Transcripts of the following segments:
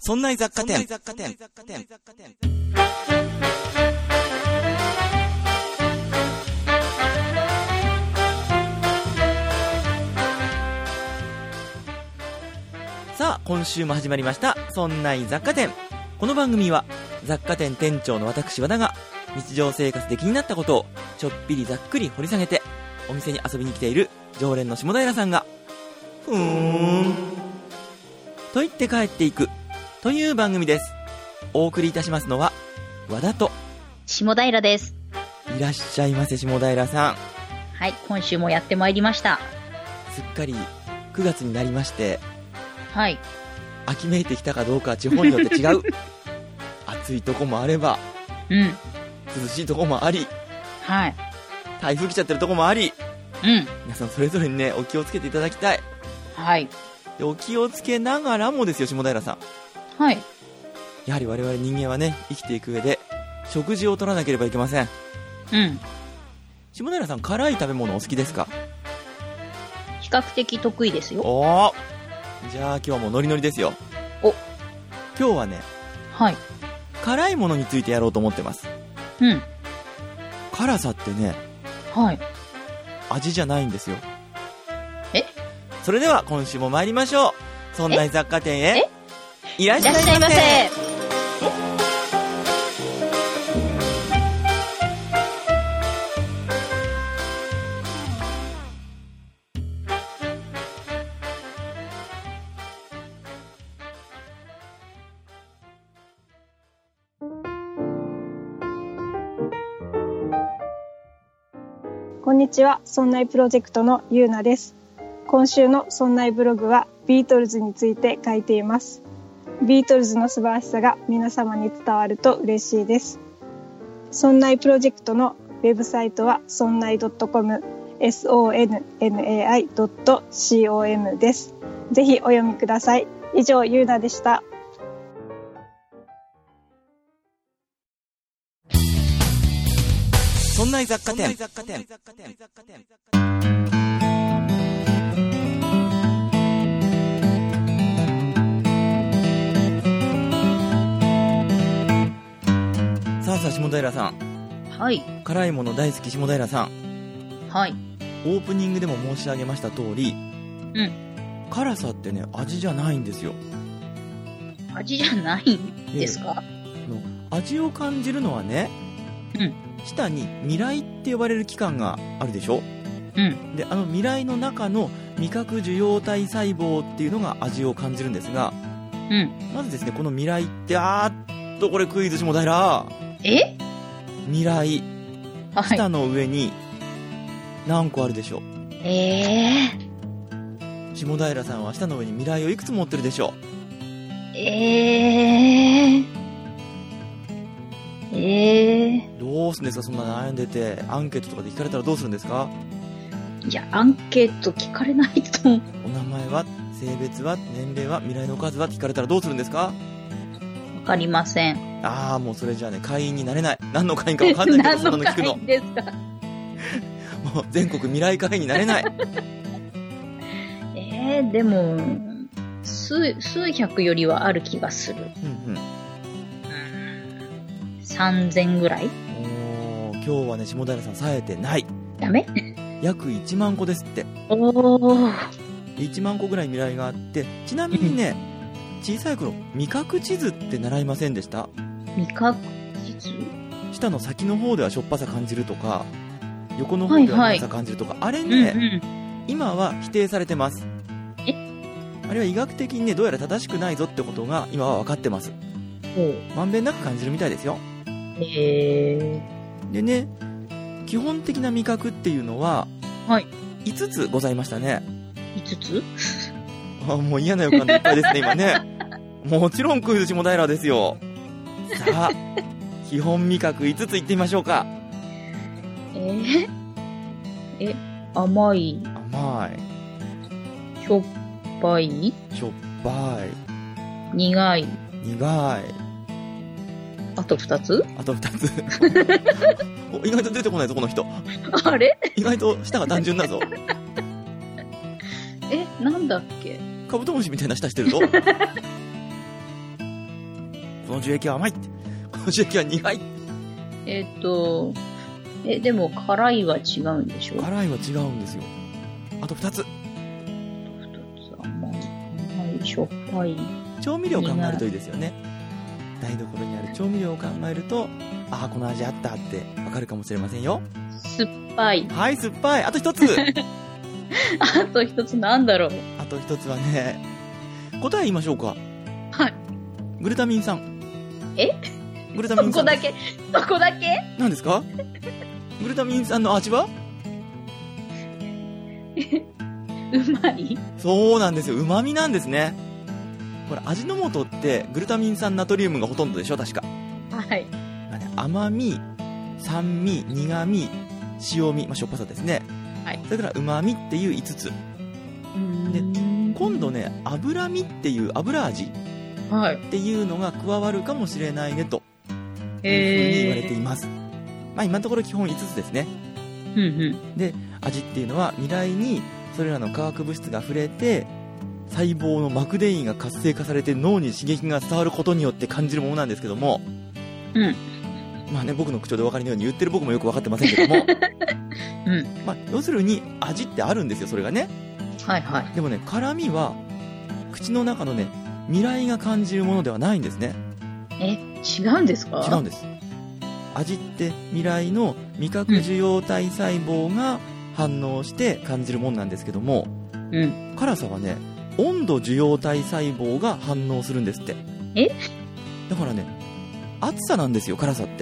そんな雑貨店。さあ、今週も始まりましたそんな雑貨店。この番組は雑貨店店長の私和田が日常生活で気になったことをちょっぴりざっくり掘り下げて、お店に遊びに来ている常連の下平さんがふーんと言って帰っていくという番組です。お送りいたしますのは和田と下平です。 いらっしゃいませ。下平さん、 はい、今週もやってまいりました。 すっかり9月になりまして、 はい、 秋めいてきたかどうかは地方によって違う暑いとこもあれば、涼しいとこもあり、 はい、 台風来ちゃってるとこもあり、皆さんそれぞれにね、お気をつけていただきたい。 はい。 で、お気をつけながらもですよ、下平さん。 はい。 やはり我々人間はね、生きていく上で食事を取らなければいけません。下平さん、辛い食べ物お好きですか？ 比較的得意ですよ。 おー、じゃあ今日はもうノリノリですよ。今日はね、 はい、 辛いものについてやろうと思ってます。辛さってね、 はい、 味じゃないんですよ。 それでは今週も参りましょう。そんな雑貨店へいらっしゃいませ。 こんにちは、そんないプロジェクトのゆうなです。今週のそんないブログはビートルズについて書いています。ビートルズの素晴らしさが皆様に伝わると嬉しいです。そんないプロジェクトのウェブサイトはそんない .com、sonnai.com です。ぜひお読みください。以上、ゆうなでした。 そんな雑貨店。さあ下平さん、 はい、 辛いもの大好き下平さん、 はい、 オープニングでも申し上げました通り、辛さってね、味じゃないんですよ。 味じゃないんですか？ 味を感じるのはね、舌に味蕾って呼ばれる器官があるでしょ。で、あの味蕾の中の味覚受容体細胞っていうのが味を感じるんですが、まずですね、この味蕾って、これクイズ下平。味蕾、舌の上に何個あるでしょう？下平さんは舌の上に味蕾をいくつ持ってるでしょう？どうするんですか？そんな悩んでて、アンケートとかで聞かれたらどうするんですか？ いや、アンケート聞かれないと。 お名前は、性別は、年齢は、味蕾の数はって聞かれたらどうするんですか？ わかりません。 もうそれじゃあね、会員になれない。何の会員かわかんないけど、そんなの聞くの。 何の会員ですか？ もう全国未来会員になれない。 でも数百よりはある気がする。3000ぐらい。 今日はね、下平さん冴えてない。 ダメ？ 約1万個ですって。1万個ぐらい未来があって、ちなみにね、小さい頃味覚地図って習いませんでした？味覚地図？舌の先の方ではしょっぱさ感じるとか、横の方では苦さ感じるとか、あれね、今は否定されてます。あれは医学的にね、どうやら正しくないぞってことが今は分かってます。まんべんなく感じるみたいですよ。でね、基本的な味覚っていうのは5つございましたね。5つ？もう嫌な予感でいっぱいですね今ね。もちろんクイズ下平ですよ。さあ、基本味覚5つ言ってみましょうか。 甘い、しょっぱい、苦い、あと2つ意外と出てこないぞこの人。 あれ？ 意外と舌が単純だぞ。 なんだっけ？ カブトムシみたいな舌してるぞ。 この樹液は甘いって。この樹液は苦い。 でも辛いは違うんでしょ？ 辛いは違うんですよ。あと2つ。 甘い、しょっぱい。 調味料を考えるといいですよね。台所にある調味料を考えると、ああ、この味あったってわかるかもしれませんよ。 酸っぱい。 はい、酸っぱい。あと1つ。 あと1つなんだろう。 あと1つはね、答え言いましょうか。 はい。 グルタミン酸。グルタミン酸。 そこだけ？ 何ですか？グルタミン酸の味は？ うまい？ そうなんですよ。旨味なんですね。これ味の素ってグルタミン酸ナトリウムがほとんどでしょ、確か。 はい。 甘み、酸味、苦味、塩味、しょっぱさですね。 はい。 それから旨味っていう5つ。で、今度ね、脂味っていう油味っていうのが加わるかもしれないねというふうに言われています。今のところ基本5つですね。で、味っていうのは未来にそれらの化学物質が触れて細胞の膜電位が活性化されて脳に刺激が伝わることによって感じるものなんですけども、僕の口調でお分かりのように言ってる僕もよく分かってませんけども、要するに味ってあるんですよ、それがね。 はいはい。 でもね、辛みは口の中のね、味蕾が感じるものではないんですね。 違うんですか？ 違うんです。味って味蕾の味覚受容体細胞が反応して感じるものなんですけども、辛さはね、温度受容体細胞が反応するんですって。だからね、暑さなんですよ、辛さって。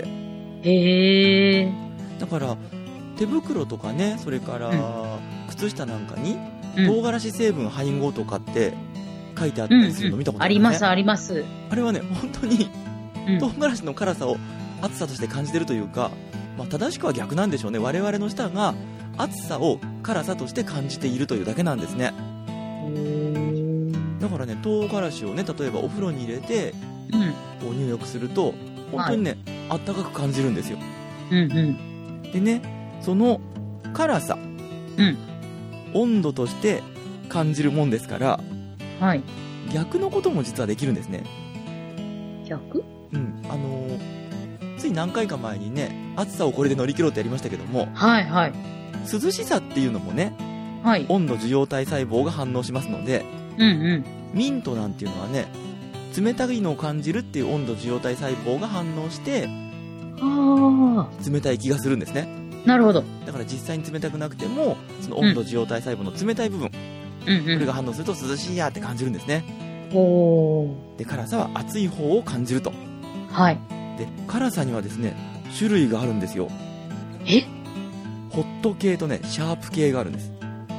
だから手袋とかね、それから靴下なんかに唐辛子成分配合とかって書いてあったりするの見たことあるね。 あります。 あれはね、本当に唐辛子の辛さを暑さとして感じてるというか、正しくは逆なんでしょうね。我々の舌が暑さを辛さとして感じているというだけなんですね。だからね、唐辛子をね、例えばお風呂に入れて、こう入浴すると本当にね、あったかく感じるんですよ。でね、その辛さ、温度として感じるもんですから、逆のことも実はできるんですね。 逆？ つい何回か前にね、暑さをこれで乗り切ろうってやりましたけども、涼しさっていうのもね、温度受容体細胞が反応しますので、ミントなんていうのはね、冷たいのを感じるっていう温度受容体細胞が反応して冷たい気がするんですね。 なるほど。 だから実際に冷たくなくても、その温度受容体細胞の冷たい部分、これが反応すると涼しいやって感じるんですね。で、辛さは熱い方を感じると。で、辛さにはですね、種類があるんですよ。ホット系とね、シャープ系があるんです。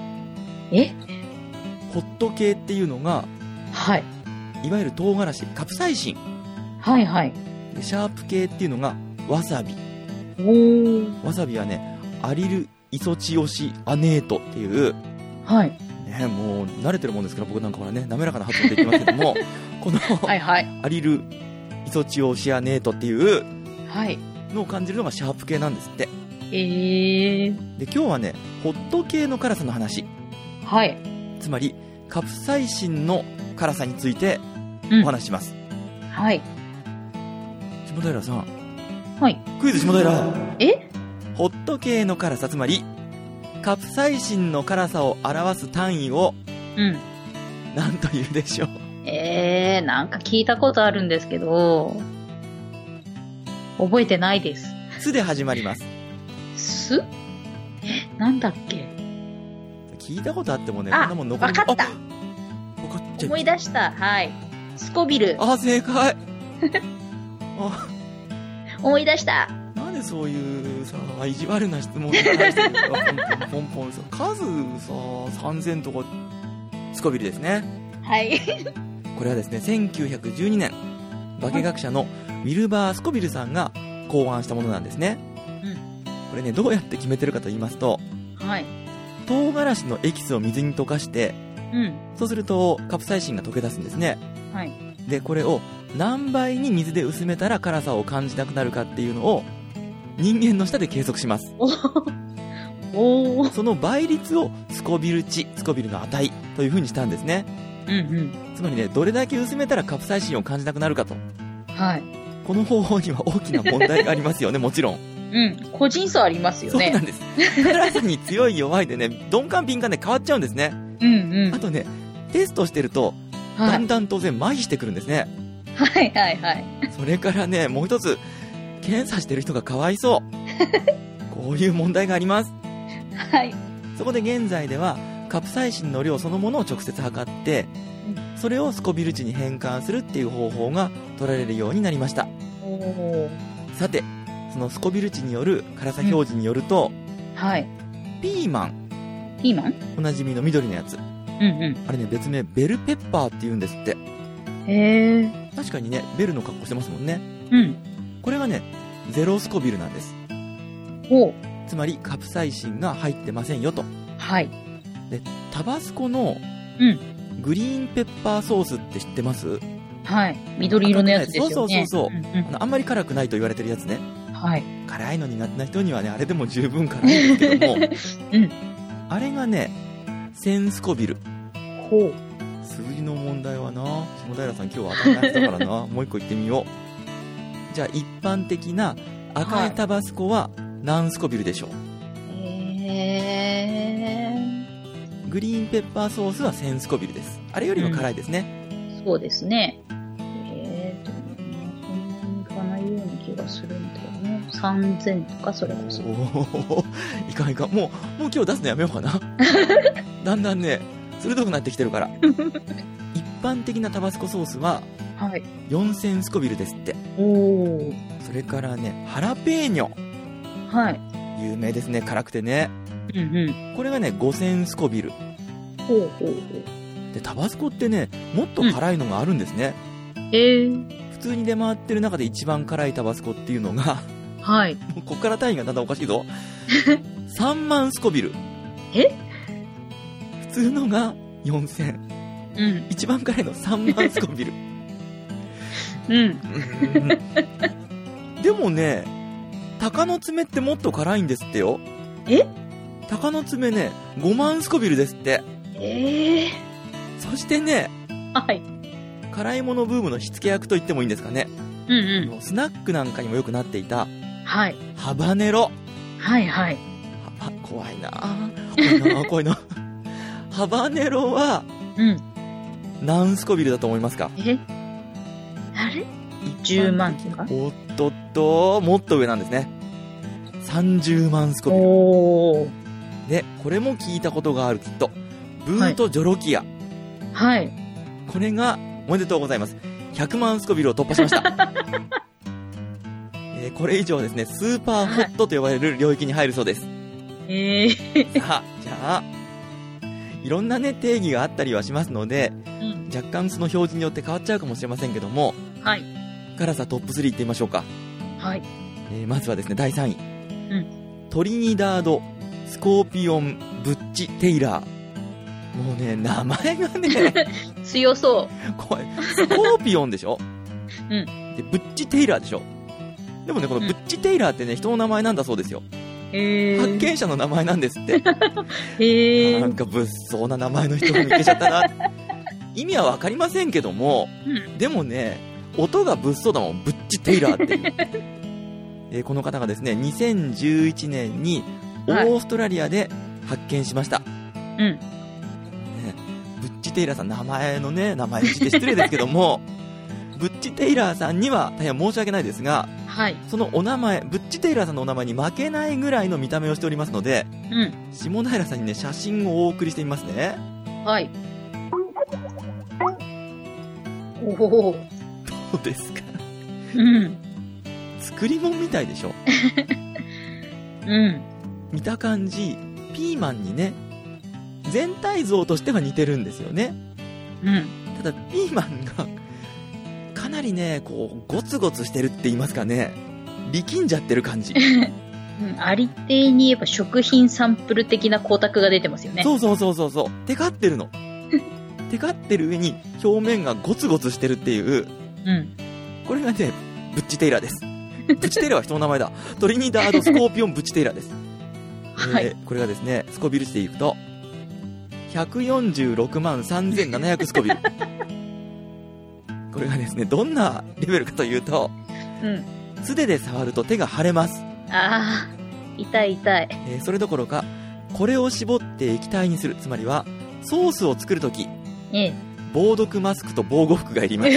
ホット系っていうのが、いわゆる唐辛子、カプサイシン。で、シャープ系っていうのがわさび。わさびはね、アリルイソチオシアネートっていう、ね、もう慣れてるもんですから僕なんかほらね、滑らかな発音で言ってますけどもこのアリルイソチオシアネートっていうのを感じるのがシャープ系なんですって。で、今日はね、ホット系の辛さの話、つまりカプサイシンの辛さについてお話しします。下平さん、クイズ下平。ホット系の辛さ、つまりカプサイシンの辛さを表す単位を何というでしょう？ なんか聞いたことあるんですけど覚えてないです。 すで始まります。 す？なんだっけ？ 聞いたことあってもね、こんなもん残り。 わかった。思い出した。スコビル。 正解。 思い出した。 なんでそういうさ、意地悪な質問に対してポンポンさ、数さ、3000とかスコビルですね。これはですね、1912年化学者のウィルバー・スコビルさんが考案したものなんですね。これね、どうやって決めてるかと言いますと、唐辛子のエキスを水に溶かして、そうするとカプサイシンが溶け出すんですね。で、これを何倍に水で薄めたら辛さを感じなくなるかっていうのを人間の舌で計測します。その倍率をスコビル値、スコビルの値という風にしたんですね。つまりね、どれだけ薄めたらカプサイシンを感じなくなるかとはい。 この方法には大きな問題がありますよね、もちろん。 うん。個人差ありますよね。 そうなんです。辛さに強い弱いでね、鈍感敏感で変わっちゃうんですね。 うんうん。 あとね、テストしてると、だんだん当然麻痺してくるんですね。 はいはいはい。 それからね、もう一つ、検査してる人がかわいそう。こういう問題があります。 はい。 そこで現在では、カプサイシンの量そのものを直接測って、それをスコビル値に変換するっていう方法が取られるようになりました。さて、そのスコビル値による辛さ表示によると、 はい。 ピーマンおなじみの緑のやつ。あれね、別名ベルペッパーって言うんですって。 へー。 確かにね、ベルの格好してますもんね。 うん。 これがね、ゼロスコビルなんです。 ほう。 つまりカプサイシンが入ってませんよと。 はい。 で、タバスコのグリーンペッパーソースって知ってます？ はい。緑色のやつですよね。 そう。あんまり辛くないと言われてるやつね。 はい。 辛いの苦手な人にはね、あれでも十分辛いんですけども、あれがね、1000スコビル。 ほう。 数字の問題はな、下平さん今日は当たり前だからな、もう一個言ってみよう。じゃあ一般的な赤いタバスコは何スコビルでしょう？グリーンペッパーソースは1000スコビルです。あれよりは辛いですね。 そうですね。そんなにいかないような気がするんだよね。3000とかそれこそ。 いかん。もう今日出すのやめようかな。だんだんね、鋭くなってきてるから。一般的なタバスコソースは、4000スコビルですって。それからね、ハラペーニョ。 はい。 有名ですね、辛くてね。これがね、5000スコビル。で、タバスコってね、もっと辛いのがあるんですね。普通に出回ってる中で一番辛いタバスコっていうのが、 はい。 もうこっから単位がだんだんおかしいぞ。3万スコビル。普通のが4000。一番辛いの3万スコビル。でもね、鷹の爪ってもっと辛いんですってよ。鷹の爪ね、5万スコビルですって。そしてね、辛いものブームの火付け役と言ってもいいんですかね。スナックなんかにもよくなっていた、ハバネロ。怖いな。ハバネロは、何スコビルだと思いますか？ あれ ?10 万とか？ おっとっと、もっと上なんですね。30万スコビル。で、これも聞いたことがあるきっと。ブートジョロキア。これが、おめでとうございます。100万スコビルを突破しました。これ以上ですね、スーパーホットと呼ばれる領域に入るそうです。さあ、じゃあ、いろんなね、定義があったりはしますので、若干その表示によって変わっちゃうかもしれませんけども、辛さトップ3いってみましょうか。まずはですね、第3位。トリニダード、スコーピオン、ブッチ、テイラー。もうね、名前がね、 強そう。 怖い。スコーピオンでしょ？で、ブッチ・テイラーでしょ？でもね、このブッチ・テイラーってね、人の名前なんだそうですよ。発見者の名前なんですって。なんか物騒な名前の人が見つけちゃったな。意味はわかりませんけども、でもね、音が物騒だもん、ブッチ・テイラーっていう。この方がですね、2011年にオーストラリアで発見しました。ブッチ・テイラーさん、名前の字って失礼ですけども、ブッチ・テイラーさんには大変申し訳ないですが、そのお名前、ブッチ・テイラーさんのお名前に負けないぐらいの見た目をしておりますので、下平さんにね、写真をお送りしてみますね。どうですか？作り物みたいでしょ？見た感じ、ピーマンにね、全体像としては似てるんですよね。ただピーマンがかなりね、こうゴツゴツしてるって言いますかね、力んじゃってる感じ。 ありていに言えば食品サンプル的な光沢が出てますよね。 そう。テカってるの。テカってる上に表面がゴツゴツしてるっていう。これがね、ブッチ・テイラーです。ブッチ・テイラーは人の名前だ。トリニダード・スコーピオン・ブッチ・テイラーです。これがですね、スコビル値でいくと、146万3700スコビル。 これがですね、どんなレベルかというと、素手で触ると手が腫れます。 ああ、痛い痛い。 それどころか、これを絞って液体にする、つまりはソースを作るとき、防毒マスクと防護服がいります。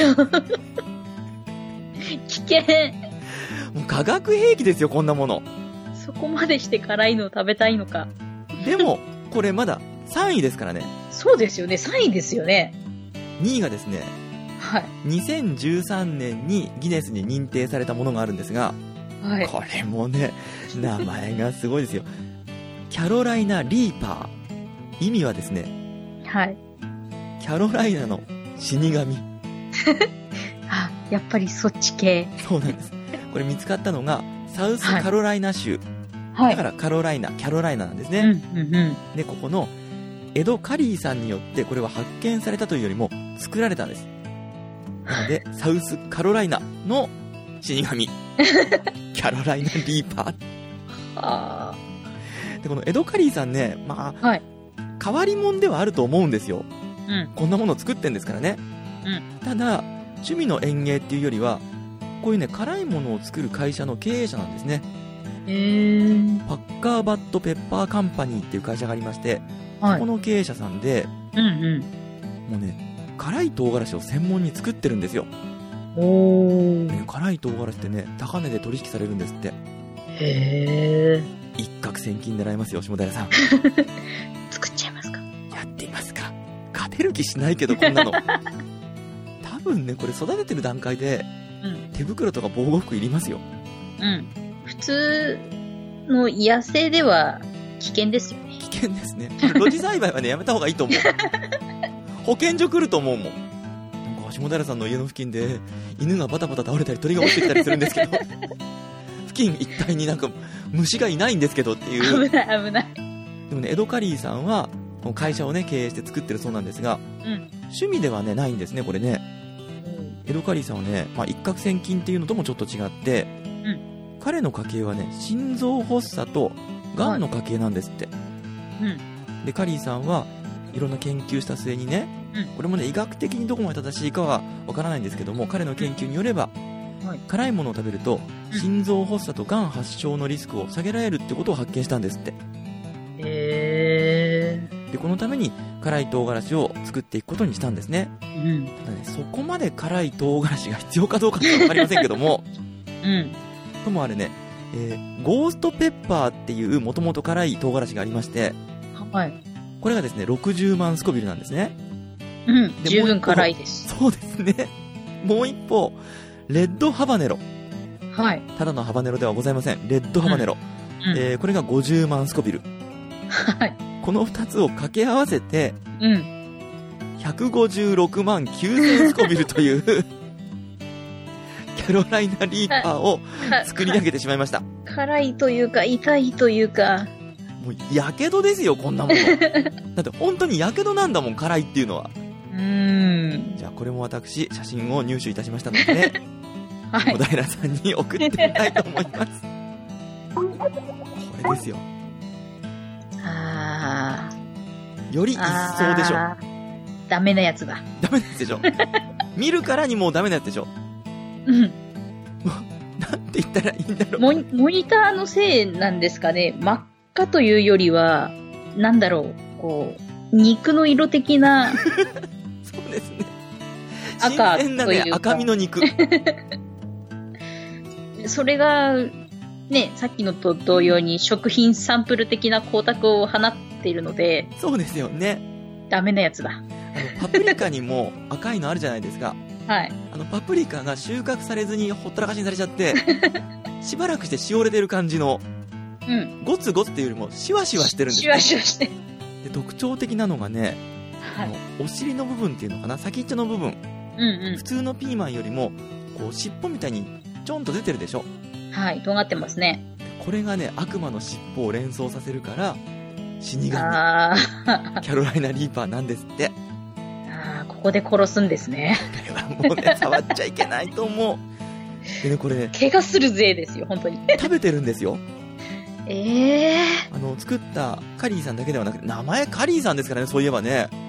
危険。 もう化学兵器ですよ、こんなもの。 そこまでして辛いのを食べたいのか。 でもこれまだ3位ですからね。 そうですよね、3位ですよね。 2位がですね、 はい、 2013年にギネスに認定されたものがあるんですが、 はい、 これもね、名前がすごいですよ。キャロライナ・リーパー。意味はですね、 はい、 キャロライナの死神。 あ、やっぱりそっち系。 そうなんです。これ見つかったのがサウスカロライナ州、 はい、 だからキャロライナなんですね、でここのエド・カリーさんによってこれは発見されたというよりも作られたんです。なのでサウスカロライナの死神キャロライナ・リーパーで、このエド・カリーさんね、まあ、はい、変わり者ではあると思うんですよ、こんなものを作ってんですからね、ただ趣味の園芸っていうよりはこういうね、辛いものを作る会社の経営者なんですね。パッカーバッドペッパーカンパニーっていう会社がありまして、はい、この経営者さんで、もうね、辛い唐辛子を専門に作ってるんですよ。ね、辛い唐辛子ってね、高値で取引されるんですって。 へー。 一攫千金狙いますよ、下平さん。 作っちゃいますか？ やってみますか？勝てる気しないけど、こんなの。多分ね、これ育ててる段階で、手袋とか防護服いりますよ。 普通の野生では危険ですよね。 危険ですね。露地栽培はね、やめた方がいいと思う。保健所来ると思うもん。なんか下平さんの家の付近で犬がバタバタ倒れたり鳥が落ちてきたりするんですけど、付近一帯になんか虫がいないんですけどっていう。 危ない危ない。 でもね、エド・カリーさんはこの会社をね、経営して作ってるそうなんですが、趣味ではね、ないんですね、これね。エド・カリーさんはね、一攫千金っていうのともちょっと違って、彼の家系はね、心臓発作とがんの家系なんですって、でカリーさんはいろんな研究した末にね、これもね、医学的にどこまで正しいかはわからないんですけども、彼の研究によれば、辛いものを食べると心臓発作とがん発症のリスクを下げられるってことを発見したんですって。でこのために辛い唐辛子を作っていくことにしたんですね、ただね、そこまで辛い唐辛子が必要かどうかって分かりませんけども、ともあれね、ゴーストペッパーっていうもともと辛い唐辛子がありまして、これがですね60万スコビルなんですね、 で十分辛いです。 そうですね。もう一方レッドハバネロ、ただのハバネロではございません。レッドハバネロ、これが50万スコビル、この2つを掛け合わせて、156万9000スコビルというキャロライナリーパーを作り上げてしまいました。 辛いというか痛いというか、 もうやけどですよ、こんなもの。だって本当にやけどなんだもん、辛いっていうのは。じゃあこれも私写真を入手いたしましたので、小平さんに送ってみたいと思います。これですよ。より一層でしょ。 ダメなやつだ。 ダメなやつでしょ。見るからにもうダメなやつでしょ。なんて言ったらいいんだろう。 モニターのせいなんですかね。真っ赤というよりは、なんだろう、こう、肉の色的な。 そうですね。 赤新鮮なね、赤身の肉。 それが、ね、さっきのと同様に食品サンプル的な光沢を放っているので。 そうですよね。 ダメなやつだ。 パプリカにも赤いのあるじゃないですか。パプリカが収穫されずにほったらかしにされちゃってしばらくしてしおれてる感じの、ゴツゴツっていうよりもシワシワしてるんです、 シワシワして。 で特徴的なのがね、お尻の部分っていうのかな、先っちょの部分、普通のピーマンよりもこう尻尾みたいにちょんと出てるでしょ。尖ってますね。 これがね、悪魔の尻尾を連想させるから死神キャロライナリーパーなんですって。 ここで殺すんですね。 これはもうね、触っちゃいけないと思う。でね、これね、 怪我するぜですよ、本当に。 食べてるんですよ。作ったカリーさんだけではなくて、名前カリーさんですからね、そういえばね。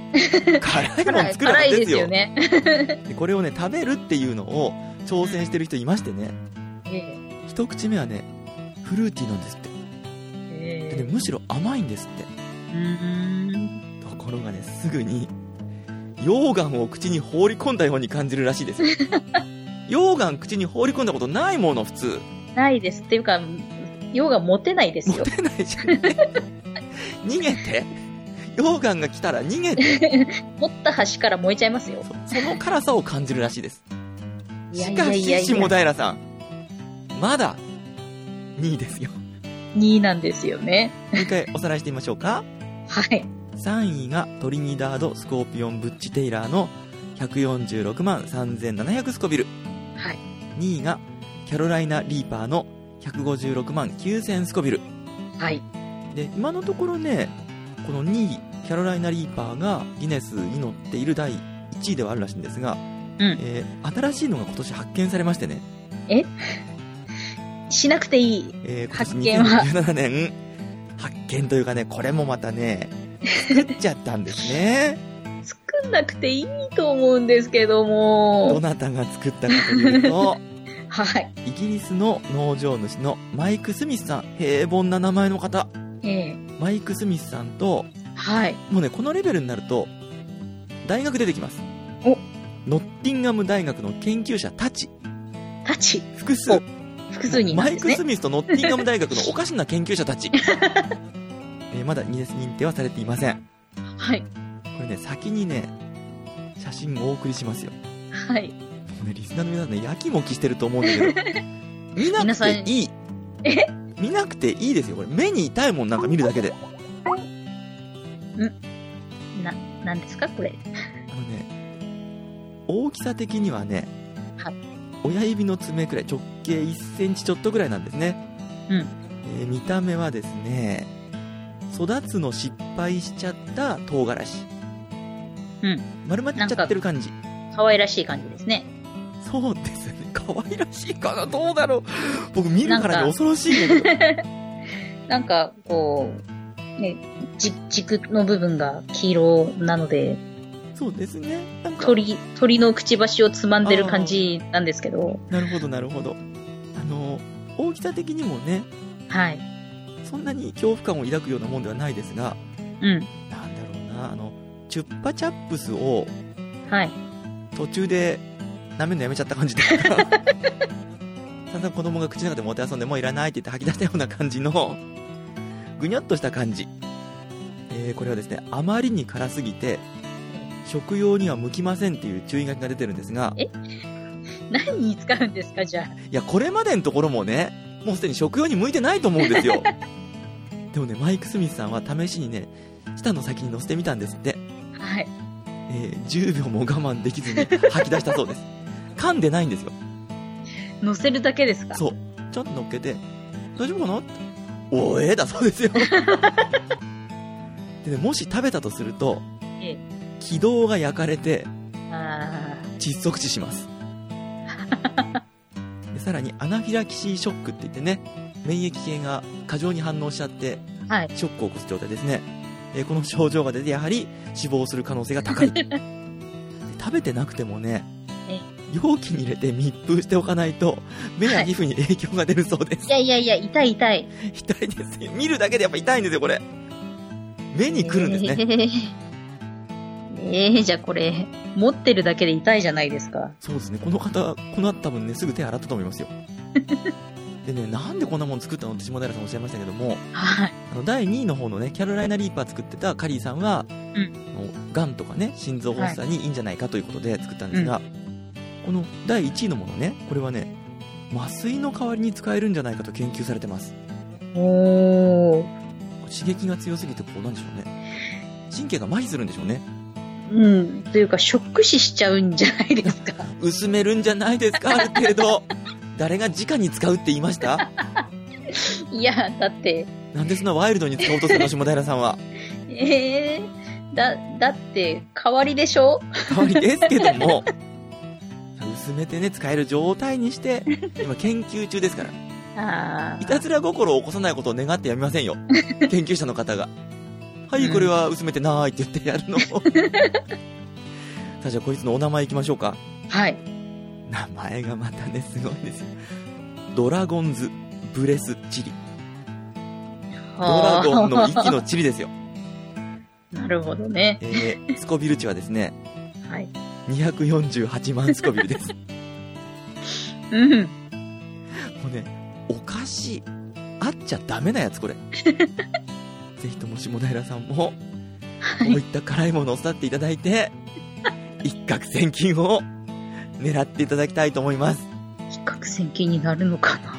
辛いもの作るわけですよ。 辛いですよね。 でこれをね、食べるっていうのを挑戦してる人いましてね。一口目はね、フルーティーなんですって。でね、むしろ甘いんですって。ところがね、すぐに溶岩を口に放り込んだように感じるらしいですよ。溶岩口に放り込んだことないもの、普通。 ないです。っていうか、溶岩持てないですよ。 持てないじゃん。逃げて。溶岩が来たら逃げて。 持った端から燃えちゃいますよ。 その辛さを感じるらしいです。 いやしかし、下平さん、まだ2位ですよ。 2位なんですよね。 もう一回おさらいしてみましょうか。 はい。 3位がトリニダードスコーピオンブッチテイラーの146万3700スコビル。 はい。 2位がキャロライナリーパーの156万9000スコビル。 はい。 で、今のところね、この2位キャロライナリーパーがギネスに載っている第1位ではあるらしいんですが、新しいのが今年発見されましてね。 しなくていい、発見は。 2017年発見というかね、これもまたね、作っちゃったんですね。 作んなくていいと思うんですけども。 どなたが作ったかというと、 はい。 イギリスの農場主のマイク・スミスさん、平凡な名前の方。マイク・スミスさんと、 はい。 もうね、このレベルになると、大学出てきます。ノッティンガム大学の研究者たち。複数人なんですね。マイク・スミスとノッティンガム大学のおかしな研究者たち。まだギネス認定はされていません。 はい。 これね、先にね、写真をお送りしますよ。 はい。 もうね、リスナーの皆さんね、やきもきしてると思うんだけど、見なくていい。見なくていいですよ、これ。目に痛いもん、なんか見るだけで。 なんですか、これ。 大きさ的にはね、 はい。 親指の爪くらい、直径1センチちょっとぐらいなんですね。見た目はですね、育つの失敗しちゃった唐辛子。丸まっちゃってる感じ。 可愛らしい感じですね。 そうですね。可愛らしいかな、どうだろう。僕見るからに恐ろしいんだけど。 なんか、こう、ね、軸の部分が黄色なので、 そうですね。なんか鳥のくちばしをつまんでる感じなんですけど。 なるほど、なるほど。大きさ的にもね、 はい。 そんなに恐怖感を抱くようなもんではないですが、なんだろうな、チュッパチャップスを、 はい。 途中で舐めるのやめちゃった感じで、散々子供が口の中でもて遊んでもういらないって言って吐き出したような感じの、ぐにゃっとした感じ。これはですね、あまりに辛すぎて、食用には向きませんっていう注意書きが出てるんですが。 何に使うんですか、じゃあ。いや、これまでのところもね、もうすでに食用に向いてないと思うんですよ。でもね、マイク・スミスさんは試しにね、舌の先に乗せてみたんですって。 はい。 10秒も我慢できずに吐き出したそうです。噛んでないんですよ。 乗せるだけですか？ そう。ちょっと乗っけて、大丈夫かなって。おだそうですよ。でね、もし食べたとすると、気道が焼かれて、窒息死します。でさらにアナフィラキシーショックって言ってね、免疫系が過剰に反応しちゃって、ショックを起こす状態ですね。この症状が出て、やはり死亡する可能性が高い。食べてなくてもね、容器に入れて密封しておかないと目や皮膚に影響が出るそうです。 いや、痛い。痛いですよ。見るだけでやっぱ痛いんですよ、これ。目に来るんですね。 じゃあこれ、持ってるだけで痛いじゃないですか。 そうですね。この後多分ね、すぐ手洗ったと思いますよ。でね、なんでこんなもの作ったのって下平さんおっしゃいましたけども、第2位の方のね、キャロライナリーパー作ってたカリーさんは、がんとかね、心臓発作にいいんじゃないかということで作ったんですが、この第1位のものね、これはね、麻酔の代わりに使えるんじゃないかと研究されてます。刺激が強すぎて、こうなんでしょうね、神経が麻痺するんでしょうね。 というか、ショック死しちゃうんじゃないですか。 薄めるんじゃないですか、ある程度。誰が直に使うって言いました？ いや、だって。 なんでそんなワイルドに使おうとするの、下平さんは。 だって、代わりでしょ？ 代わりですけども、薄めてね、使える状態にして、今研究中ですから。いたずら心を起こさないことを願ってやみませんよ。研究者の方が。 はい、これは薄めてないって言ってやるの。さあ、じゃあこいつのお名前いきましょうか。 はい。 名前がまたね、すごいんですよ。ドラゴンズブレスチリ。ドラゴンの息のチリですよ。 なるほどね。 スコビル値はですね、 はい。 248万スコビルです。 うん。 もうね、おかしい。あっちゃダメなやつ、これ。ぜひとも下平さんも、こういった辛いものを育っていただいて、一攫千金を狙っていただきたいと思います。 一攫千金になるのかな。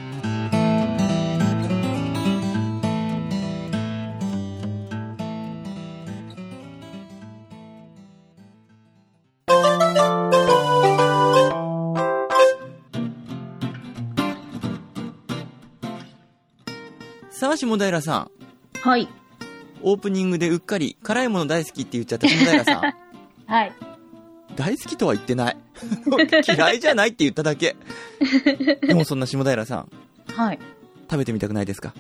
さあ、下平さん。 はい。 オープニングでうっかり辛いもの大好きって言っちゃった下平さん。 はい。 大好きとは言ってない。嫌いじゃないって言っただけ。でもそんな下平さん。 はい。 食べてみたくないですか？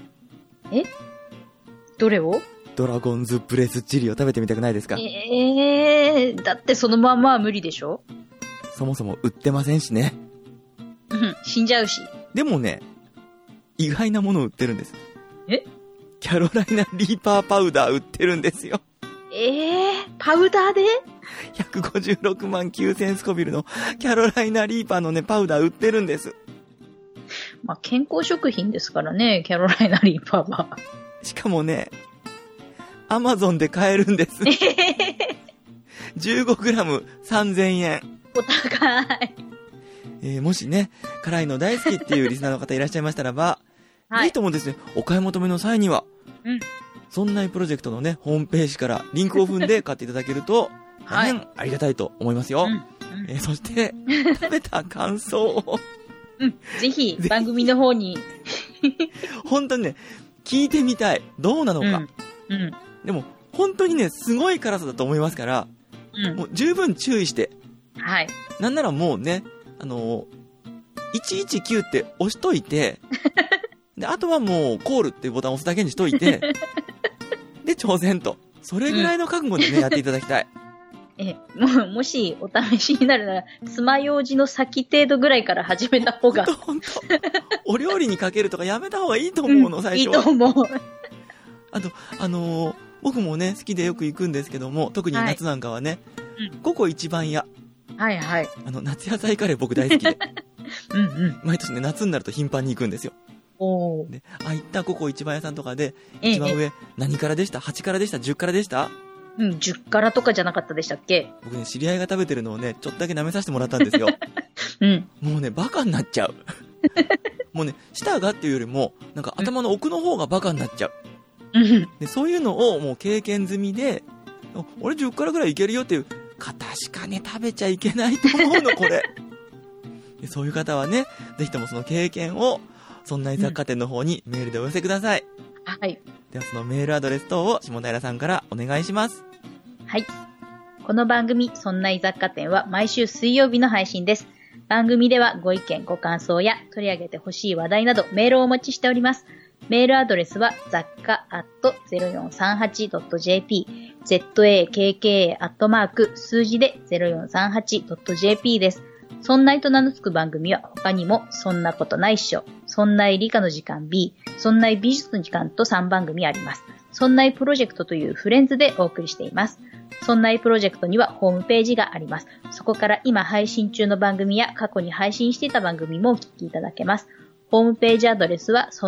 どれを？ ドラゴンズブレスチリを食べてみたくないですか？ だってそのまんまは無理でしょ？ そもそも売ってませんしね。 うん、死んじゃうし。 でもね、意外なものを売ってるんです。キャロライナリーパーパウダー売ってるんですよ。 パウダーで 156万9000スコビルのキャロライナリーパーのね、パウダー売ってるんです。 まあ、健康食品ですからね、キャロライナリーパーは。 しかもね、アマゾンで買えるんです。15g 3000円。 お高い。 もしね、辛いの大好きっていうリスナーの方いらっしゃいましたらば、はい、いいと思うんですね。お買い求めの際には、そんなプロジェクトのね、ホームページからリンクを踏んで買っていただけると、大変ありがたいと思いますよ。そして、食べた感想を、 ぜひ番組の方に。 本当にね、聞いてみたい。どうなのか。でも、本当にね、すごい辛さだと思いますから、もう十分注意して。 はい。 なんならもうね、119って押しといて、で、あとはもう、コールっていうボタンを押すだけにしといて、で、挑戦と。それぐらいの覚悟でね、やっていただきたい。 もし、お試しになるなら、爪楊枝の先程度ぐらいから始めた方が。 本当。お料理にかけるとかやめた方がいいと思うの、最初は。 いいと思う。 あと、僕もね、好きでよく行くんですけども、特に夏なんかはね、ココ一番屋。 はいはい。 夏野菜カレー僕大好きで。毎年ね、夏になると頻繁に行くんですよ。で、行ったココ一番屋さんとかで、一番上、何からでした ?8 からでした ?10 からでした？ 10からとかじゃなかったでしたっけ？ 僕ね、知り合いが食べてるのをね、ちょっとだけ舐めさせてもらったんですよ。もうね、バカになっちゃう。もうね、舌がっていうよりも、なんか頭の奥の方がバカになっちゃう。で、そういうのをもう経験済みで、俺10からぐらいいけるよっていう方しかね、食べちゃいけないと思うの、これ。でそういう方はね、ぜひともその経験を、そんな雑貨店の方にメールでお寄せください。 はい。 ではそのメールアドレス等を下平さんからお願いします。 はい。この番組、そんな雑貨店は毎週水曜日の配信です。番組ではご意見、ご感想や取り上げてほしい話題などメールをお待ちしております。メールアドレスは雑貨@0438.jp、zakka@ 数字で 0438.jp です。そんないと名の付く番組は他にも、そんなことないっしょ、そんない理科の時間 B、そんない美術の時間と3番組あります。そんないプロジェクトというフレンズでお送りしています。そんないプロジェクトにはホームページがあります。そこから今配信中の番組や過去に配信していた番組もお聞きいただけます。ホームページアドレスは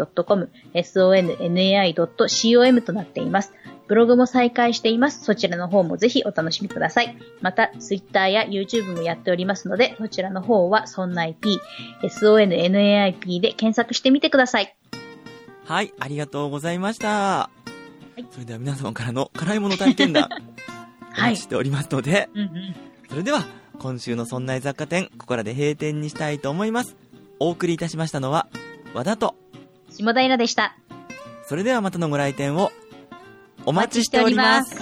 sonnai.com、sonnai.com となっています。ブログも再開しています。そちらの方もぜひお楽しみください。また、Twitter や YouTube もやっておりますので、そちらの方は sonnaip、sonnaip で検索してみてください。 はい、ありがとうございました。はい、それでは皆様からの辛いもの体験談、お待ちしておりますので、それでは今週のそんな雑貨店、ここらで閉店にしたいと思います。お送りいたしましたのは和田と下平でした。 それではまたのご来店をお待ちしております。